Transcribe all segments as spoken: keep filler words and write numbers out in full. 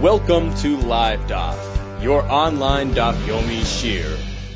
Welcome to Live Daf, your online Daf Yomi Shir.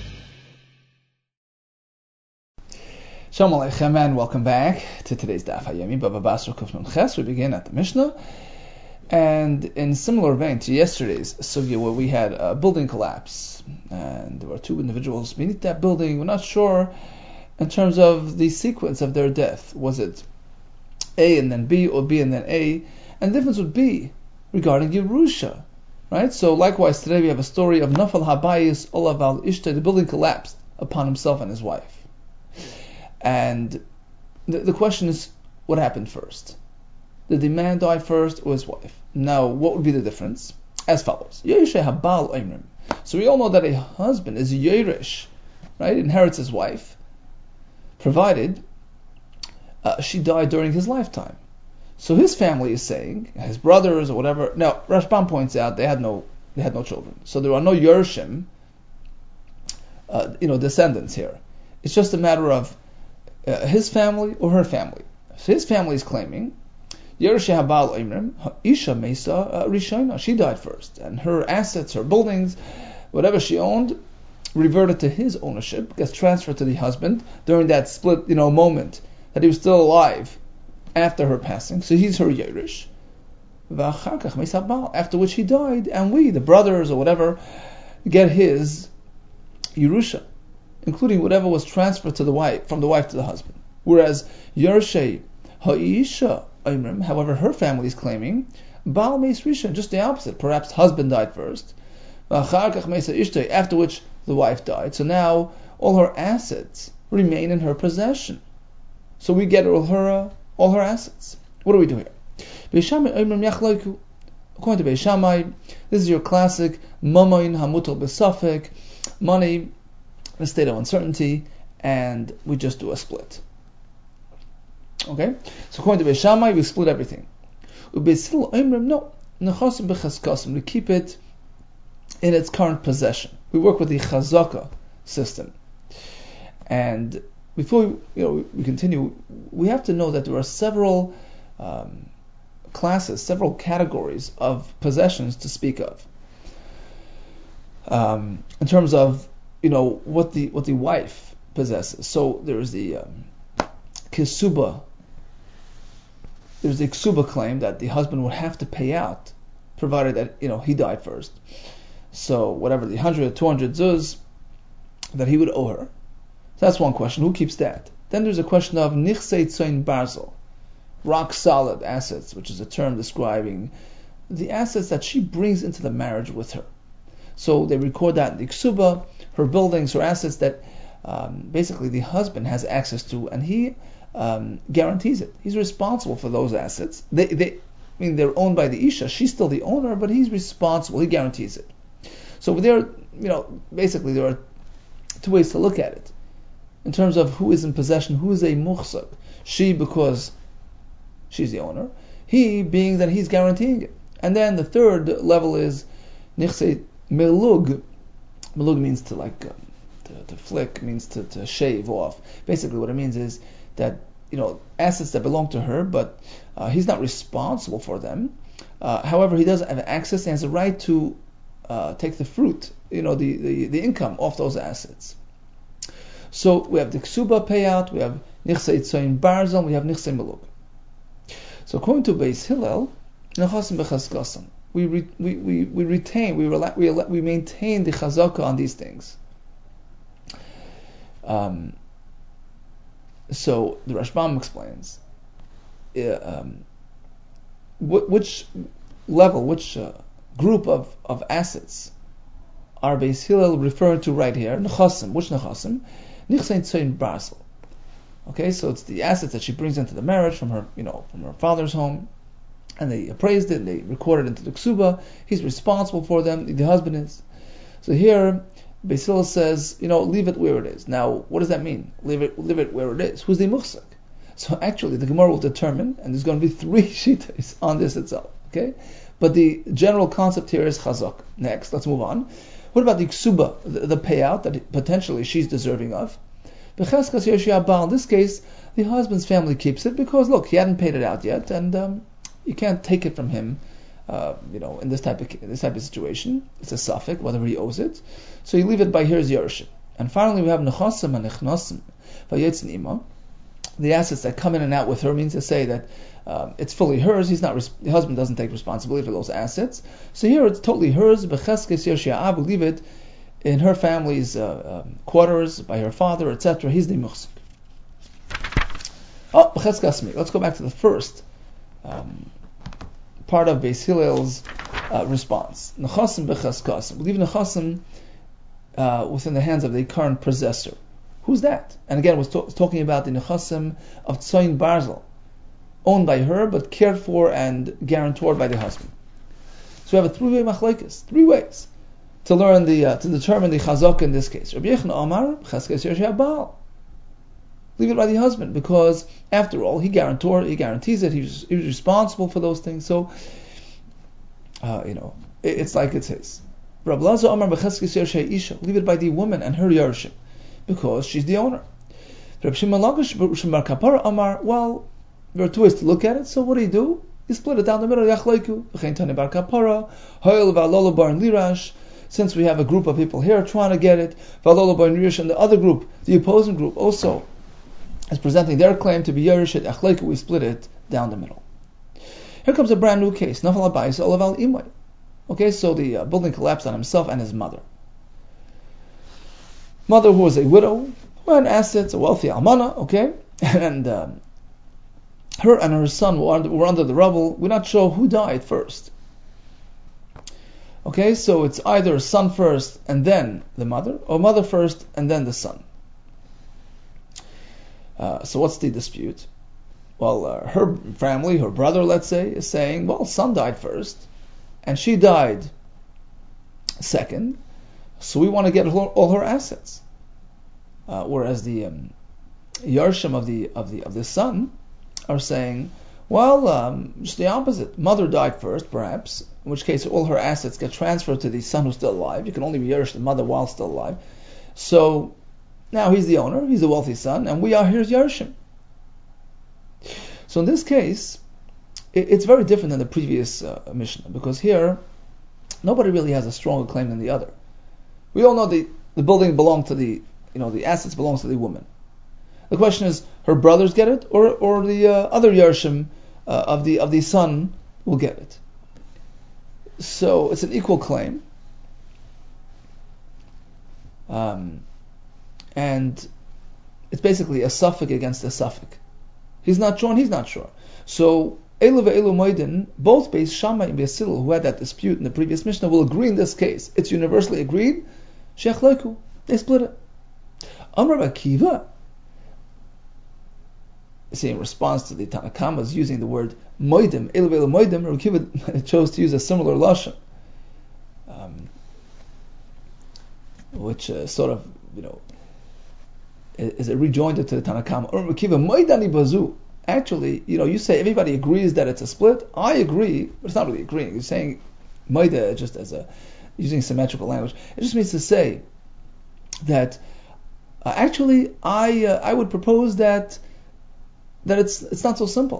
Shalom Aleichem and welcome back to today's Daf Yomi, Bava Basra Kuf Nun Ches. We begin at the Mishnah, and in similar vein to yesterday's sugya where we had a building collapse, and there were two individuals beneath that building. We're not sure in terms of the sequence of their death. Was it A and then B, or B and then A? And the difference would be regarding Yerusha, right? So likewise today we have a story of Nafal Habayis Olav al Ishta. The building collapsed upon himself and his wife. And the, the question is, what happened first? Did the man die first or his wife? Now, what would be the difference? As follows. So we all know that a husband is Yerush, right? Inherits his wife, provided uh, she died during his lifetime. So his family is saying, his brothers or whatever. Now, Rashbam points out they had no they had no children, so there are no Yerushim, uh, you know, descendants here. It's just a matter of uh, his family or her family. So his family is claiming Yerush Habal Imrim Isha Mesa Rishona. She died first, and her assets, her buildings, whatever she owned, reverted to his ownership, gets transferred to the husband during that split, you know, moment that he was still alive after her passing. So he's her Yerush. After which he died, and we, the brothers or whatever, get his Yerusha, including whatever was transferred to the wife, from the wife to the husband. Whereas Yerushei Ha'isha Imrim, however, her family is claiming Baal Meis Rishon, just the opposite. Perhaps husband died first, after which the wife died. So now all her assets remain in her possession. So we get all her all her assets. What do we do here? According to Beis Shammai, this is your classic Mamoin Hamutal Besafek, money in a state of uncertainty, and we just do a split. Okay? So according to Beis Shammai, we split everything. Beis Hillel Oimrim, no. Nechasim b'chaskasim, we keep it in its current possession. We work with the chazaka system. And before we, you know, we continue, we have to know that there are several um, classes, several categories of possessions to speak of. Um, in terms of, you know, what the what the wife possesses. So there's the um, kisuba. There's the ksuba claim that the husband would have to pay out, provided that, you know, he died first. So whatever the one hundred or two hundred zuz that he would owe her. So that's one question. Who keeps that? Then there's a question of nichsei tzoin barzel, rock solid assets, which is a term describing the assets that she brings into the marriage with her. So they record that in the ksuba, her buildings, her assets that um, basically the husband has access to, and he um, guarantees it. He's responsible for those assets. They, they, I mean, they're owned by the isha. She's still the owner, but he's responsible. He guarantees it. So there, you know, basically there are two ways to look at it. In terms of who is in possession, who is a muhsak. She, because she's the owner. He, being that he's guaranteeing it. And then the third level is nichse melug. Melug means to like um, to, to flick, means to, to shave off. Basically, what it means is that, you know, assets that belong to her, but uh, he's not responsible for them. Uh, however, he does have access and has a right to uh, take the fruit, you know, the, the, the income off those assets. So we have the ksuba payout, we have nichsei tzoin barzal, we have nichsei melug. So according to Beis Hillel, nechasim b'chaskasim, we re, we we we retain, we rela, we we maintain the chazaka on these things. Um. So the Rashbam explains, uh, um, wh- which level, which uh, group of, of assets are Beis Hillel referring to right here? Nechasim. Which nechasim? Nichsei tzoin barzal. Okay, so it's the assets that she brings into the marriage from her, you know, from her father's home, and they appraised it, and they recorded it into the ksuba. He's responsible for them. The husband is. So here, Beis Hillel says, you know, leave it where it is. Now, what does that mean? Leave it, leave it where it is. Who's the muhsak? So actually, the Gemara will determine, and there's going to be three shittas on this itself. Okay, but the general concept here is chazak. Next, let's move on. What about the ksuba, the, the payout that potentially she's deserving of? In this case, the husband's family keeps it because, look, he hadn't paid it out yet, and um, you can't take it from him uh, you know, in this type of this type of situation, it's a suffix, whether he owes it. So you leave it by his Yerushim. And finally, we have Nechasim and Nechnasim Vayetzin Ima. The assets that come in and out with her means to say that um, it's fully hers. He's not. Res- the husband doesn't take responsibility for those assets. So here it's totally hers. Becheskes Yershi'ah, we leave it in her family's uh, um, quarters by her father, et cetera. He's the muhsik. Oh, Becheskasmi. Let's go back to the first um, part of Beis Hillel's uh, response. Nechasim Becheskasim. We leave Nechasim uh, within the hands of the current possessor. Who's that? And again, we're to- talking about the Nechasim of Tzoyin Barzel, owned by her but cared for and guarantored by the husband. So we have a three-way machlekes, three ways to learn the uh, to determine the chazak in this case. Rabbi Yechon Amar Cheskes Yershi'ah Baal. Leave it by the husband, because after all, he guarantor, he guarantees it. He's he was responsible for those things. So, uh, you know, it, it's like it's his. Rabbi Lazar Amar Becheskes Yershi'ah Isha. Leave it by the woman and her Yerushim, because she's the owner. Rabbi Shimon Lakish Bar Kapara Amar. Well, there are two ways to look at it. So what do you do? You split it down the middle. Yachleiku v'chein tani bar kapara hoil v'alolo bar lirash. Since we have a group of people here trying to get it, v'alolo bar lirash, and the other group, the opposing group, also is presenting their claim to be yerush. Yachleiku, we split it down the middle. Here comes a brand new case. Nafal abayis olaval imay. Okay, so the uh, building collapsed on himself and his mother. Mother who was a widow, who had assets, a wealthy almana. Okay, and. Um, Her and her son were under, were under the rubble. We're not sure who died first. Okay, so it's either son first and then the mother, or mother first and then the son. Uh, so what's the dispute? Well, uh, her family, her brother, let's say, is saying, well, son died first, and she died second, so we want to get all, all her assets. Uh, whereas the um, Yarshim of the of the of the son are saying, well, um, just the opposite. Mother died first, perhaps, in which case all her assets get transferred to the son who's still alive. You can only Yerush the mother while still alive. So now he's the owner, he's a wealthy son, and we are here Yerushim. So in this case, it, it's very different than the previous uh, Mishnah, because here, nobody really has a stronger claim than the other. We all know the, the building belonged to the, you know, the assets belongs to the woman. The question is, her brothers get it, or or the uh, other Yerushim uh, of the of the son will get it. So it's an equal claim, um, and it's basically a suffix against a suffix. He's not sure, and he's not sure. So Elu ve'elu moedin, both Beis Shammai and Beis Hillel, who had that dispute in the previous Mishnah, will agree in this case. It's universally agreed. Shechlaiku, they split it. Amar Akiva. See, in response to the Tanakama's using the word moedim, elu ve'elu moedim, Rabbi Akiva chose to use a similar lashon, um, which uh, sort of, you know, is a rejoinder to the Tanakama. Rabbi Akiva, moedani bazu. Actually, you know, you say everybody agrees that it's a split. I agree, but it's not really agreeing. You're saying moeda just as a using symmetrical language. It just means to say that uh, actually I uh, I would propose that. That it's it's not so simple.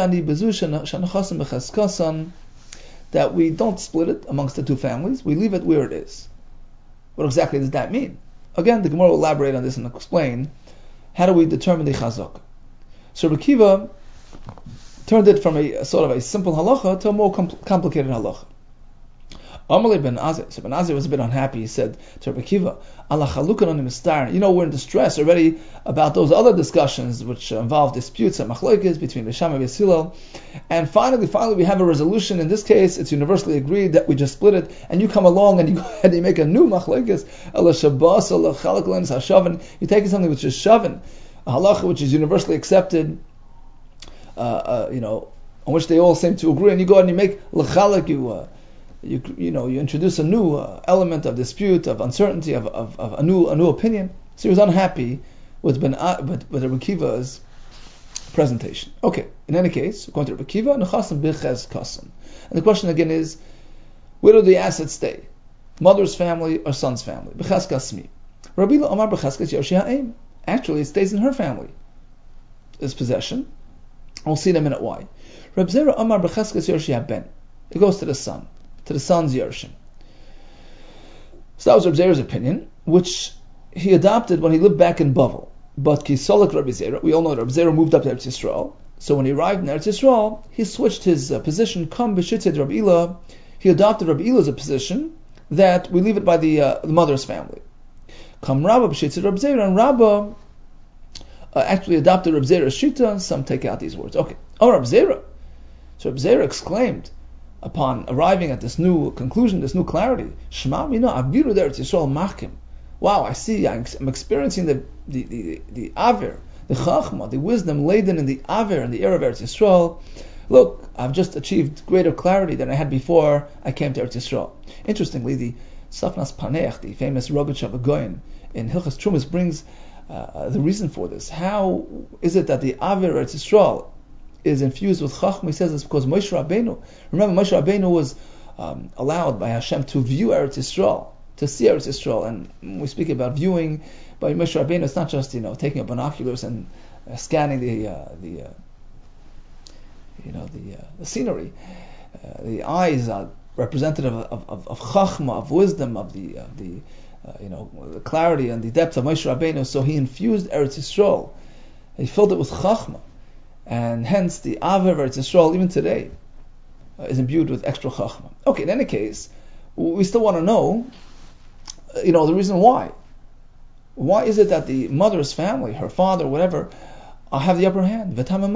That we don't split it amongst the two families. We leave it where it is. What exactly does that mean? Again, the Gemara will elaborate on this and explain how do we determine the chazak. So Rabbi Akiva turned it from a, a sort of a simple halacha to a more compl- complicated halacha. Amalei ben Azir. So Ben Azir was a bit unhappy. He said to Rabbi Akiva, Allah chalukan on mistar. You know, we're in distress already about those other discussions which uh, involve disputes and machlokes between Beis Shammai and Beis Hillel. And finally, finally, we have a resolution. In this case, it's universally agreed that we just split it. And you come along and you go ahead and you make a new machlokes. Allah shabbos, Allah chalak lens hashavan. You're taking something which is shavan, a halacha which is universally accepted, uh, uh, you know, on which they all seem to agree. And you go ahead and you make l'chalak, you. Uh, You you know you introduce a new uh, element of dispute, of uncertainty, of, of, of a new a new opinion. So he was unhappy with Ben uh, with, with Rabbi Akiva's presentation. Okay, in any case, according to Rabbi Akiva, nechasim b'chez kasam. And the question again is, where do the assets stay? Mother's family or son's family? B'chez kasmi. Rabbi Amar b'chez kas Yerush ha'im. Actually, it stays in her family. It's possession. We'll see in a minute why. Rabbi Zera Amar b'chez kas Yerush ha'ben. It goes to the son, to the son's Yerushim. So that was Reb Zera's opinion, which he adopted when he lived back in Bavel. But Kisolek Rabbi Zera, we all know that Reb Zera moved up to Eretz Yisrael. So when he arrived in Eretz Yisrael, he switched his uh, position. Come b'shitzed Rabbi Ila, he adopted Rabbi Ila's position that we leave it by the, uh, the mother's family. Come Rabba b'shitzed Rabbi Zera, and Rabba uh, actually adopted Reb Zera's shita. Some take out these words. Okay, oh Reb Zera. So Reb Zera exclaimed upon arriving at this new conclusion, this new clarity, Shema Mina Aviru Eretz Yisrael Machkim. Wow, I see, I'm experiencing the the the, the Aver, the Chachma, the wisdom laden in the Aver in the era of Eretz Yisrael. Look, I've just achieved greater clarity than I had before I came to Eretz Yisrael. Interestingly, the Safnas Paneach, the famous Rogatsh Goyen in Hilchas Trumas, brings uh, the reason for this. How is it that the Aver Eretz Yisrael is infused with Chachma? He says it's because Moshe Rabbeinu, remember Moshe Rabbeinu was um, allowed by Hashem to view Eretz Yisrael, to see Eretz Yisrael, and when we speak about viewing by Moshe Rabbeinu, it's not just, you know, taking up binoculars and uh, scanning the uh, the uh, you know the uh, the scenery. Uh, the eyes are representative of, of, of Chachma, of wisdom, of the of the uh, you know the clarity and the depth of Moshe Rabbeinu. So he infused Eretz Yisrael, he filled it with Chachma, and hence the Aver of Eretz Yisrael even today uh, is imbued with extra Chachma. Okay, in any case, we still want to know, you know, the reason why. Why is it that the mother's family, her father, whatever, uh, have the upper hand?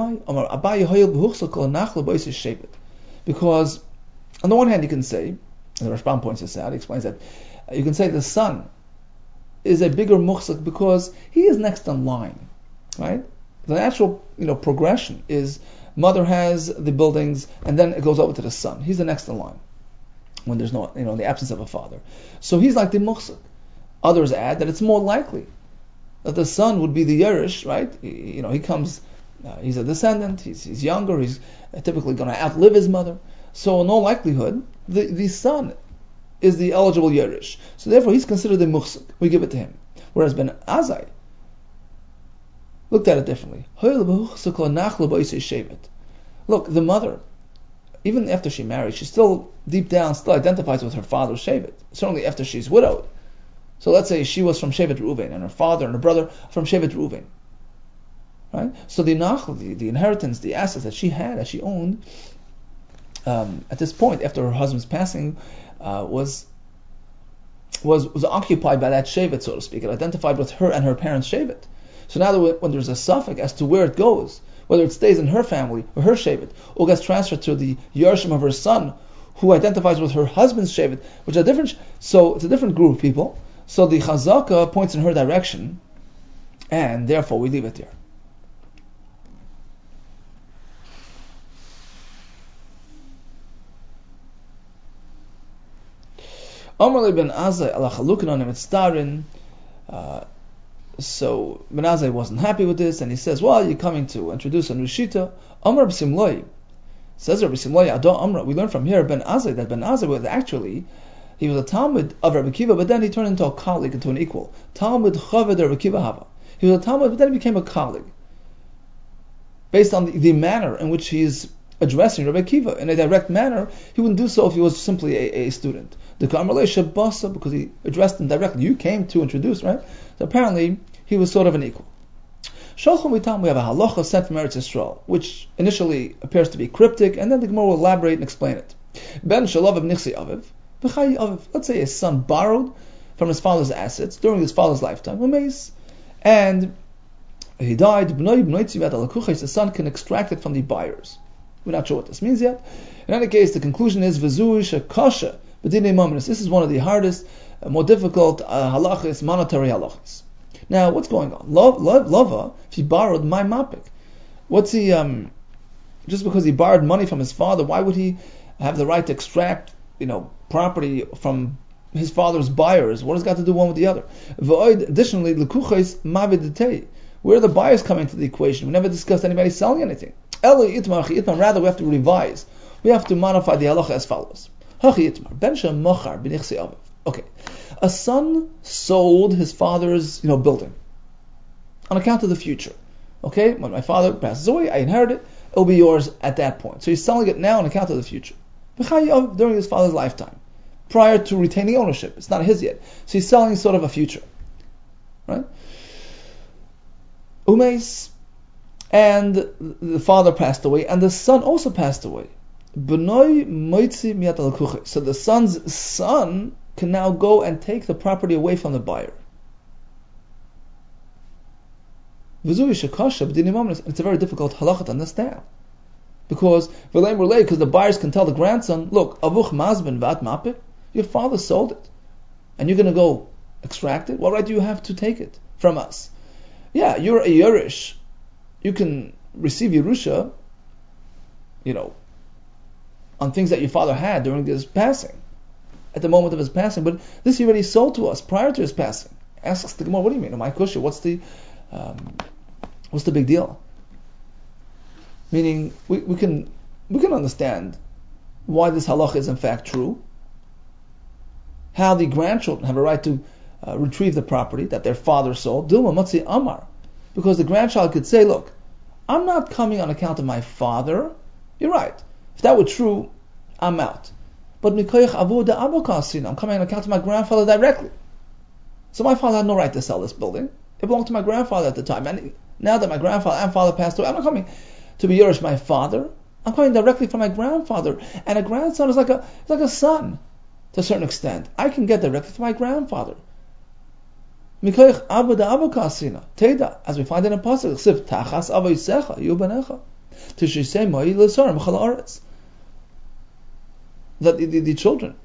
Because on the one hand you can say, and the Rashbam points this out, he explains that, uh, you can say the son is a bigger muhsik because he is next in line, right? The natural, you know, progression is mother has the buildings and then it goes over to the son. He's the next in line when there's no, you know, the absence of a father. So he's like the muhsik. Others add that it's more likely that the son would be the Yerush, right? He, you know, he comes, uh, he's a descendant, he's, he's younger, he's typically going to outlive his mother. So in all likelihood, the, the son is the eligible Yerush. So therefore he's considered the muhsik. We give it to him. Whereas Ben Azai looked at it differently. Look, the mother, even after she married, she still, deep down, still identifies with her father's Shevet. Certainly after she's widowed. So let's say she was from Shevet Reuven, and her father and her brother from Shevet Reuven. Right? So the nachl, the, the inheritance, the assets that she had, that she owned, um, at this point, after her husband's passing, uh, was was was occupied by that Shevet, so to speak. It identified with her and her parents' Shevet. So now that when there's a suffix as to where it goes, whether it stays in her family or her Shevet, or gets transferred to the Yershim of her son, who identifies with her husband's Shevet, which are different, so it's a different group of people. So the Chazaka points in her direction, and therefore we leave it there. Amr ben Azai ala chalukin on him uh So Ben Azai wasn't happy with this, and he says, "Well, you're coming to introduce a new shita." Amr b'simloi says, "Rabbi Simloi Ado Amr." We learn from here Ben Azai that Ben Azai was actually, he was a Talmud of Rabbi Kiva, but then he turned into a colleague, into an equal. Talmud Chaved Rabbi Kiva Hava. He was a Talmud, but then he became a colleague, based on the, the manner in which he is addressing Rabbi Kiva in a direct manner. He wouldn't do so if he was simply a, a student. The Kamarle Shabasa, because he addressed him directly. You came to introduce, right? So apparently he was sort of an equal. Shalchum Vitam, we have a halacha sent from Eretz Yisrael, which initially appears to be cryptic, and then the Gemara will elaborate and explain it. Ben Shalav of Nixi Aviv, V'chai Aviv. Let's say his son borrowed from his father's assets during his father's lifetime, and he died. The son can extract it from the buyers. We're not sure what this means yet. In any case, the conclusion is V'zui Shekasha. This is one of the hardest, uh, more difficult uh, halachis, monetary halachis. Now, what's going on? Love, love, lava, if he borrowed my mapik, what's he, um, just because he borrowed money from his father, why would he have the right to extract, you know, property from his father's buyers? What has got to do one with the other? Additionally, where are the buyers coming to the equation? We never discussed anybody selling anything. Rather, we have to revise. We have to modify the halacha as follows. Okay, a son sold his father's, you know, building on account of the future. Okay, when my father passes away, I inherit it. It'll be yours at that point. So he's selling it now on account of the future. during his father's lifetime, prior to retaining ownership. It's not his yet. So he's selling sort of a future. Right? Umeis, and the father passed away, and the son also passed away. So the son's son can now go and take the property away from the buyer. It's a very difficult halacha to understand. Because because the buyers can tell the grandson, look, avuch mazben vat mapik, your father sold it, and you're going to go extract it. What right do you have to take it from us? Yeah, you're a Yerush. You can receive Yerusha, you know, on things that your father had during his passing, at the moment of his passing. But this he already sold to us prior to his passing. Asks the Gemara, what do you mean? Am I kosher? What's the um, what's the big deal? Meaning, we, we can we can understand why this halacha is in fact true. How the grandchildren have a right to uh, retrieve the property that their father sold. Dilma matzi amar, because the grandchild could say, "Look, I'm not coming on account of my father. You're right. If that were true, I'm out. But mikoyach avu de abokasina, I'm coming on account of my grandfather directly. So my father had no right to sell this building. It belonged to my grandfather at the time. And now that my grandfather and father passed away, I'm not coming to be Yerush my father. I'm coming directly from my grandfather. And a grandson is like a it's like a son to a certain extent. I can get directly from my grandfather. Mikoyach avu de abokasina. Teda, as we find in a pasuk, siv tachas avoisecha yubanecha. Tishisei moi lesarim chal aretz. That the, the, the children.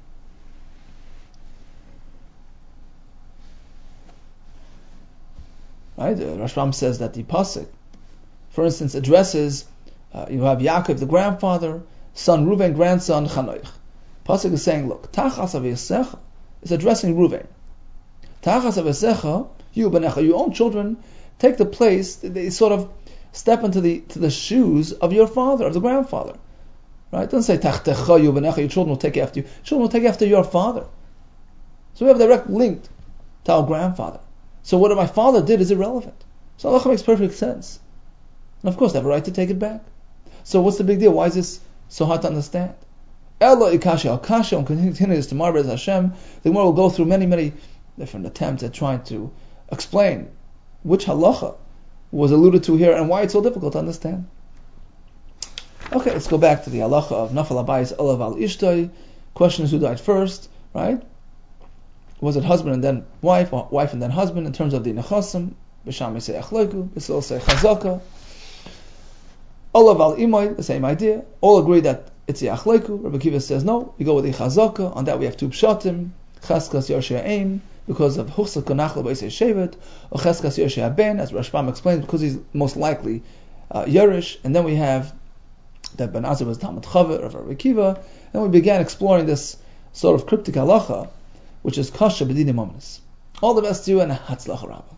Right? Uh, Rashbam says that the pasuk, for instance, addresses uh, you have Yaakov, the grandfather, son Reuven, grandson Chanoich. Pasuk is saying, look, Tachas Avisecha is addressing Reuven. Tachas Avisecha, you benecha, your own children take the place. They sort of step into the to the shoes of your father, of the grandfather. Right? It doesn't say Tachtecha you benecha, your children will take after you. Children will take after your father. So we have a direct link to our grandfather. So what my father did is irrelevant. So halacha makes perfect sense. And of course they have a right to take it back. So what's the big deal? Why is this so hard to understand? Ella ikasha al kasha, and continues to Marbez Hashem. The Gemara will go through many, many different attempts at trying to explain which halacha was alluded to here and why it's so difficult to understand. Okay, let's go back to the halacha of Nafal Abayis Olav al Ishtoi. Question is who died first, right? Was it husband and then wife, or wife and then husband in terms of the nechasim? B'sham say achloiku, b'sil say chazaka. Olav al Imoy, the same idea. All agree that it's the achloiku. Rabbi Kiva says no, we go with the chazaka. On that we have two pshatim. Cheskas Yoshia Aim, because of Huchsa Konachla B'Yisei Shevet, or Cheskas Yoshia Ben, as Rashbam explains, because he's most likely uh, Yerush. And then we have that Ben Azar was Talmud Chava of Rabbi Kiva, and we began exploring this sort of cryptic halacha, which is Kasha B'Dinim Omnis. All the best to you, and Hatzlach Rabbah.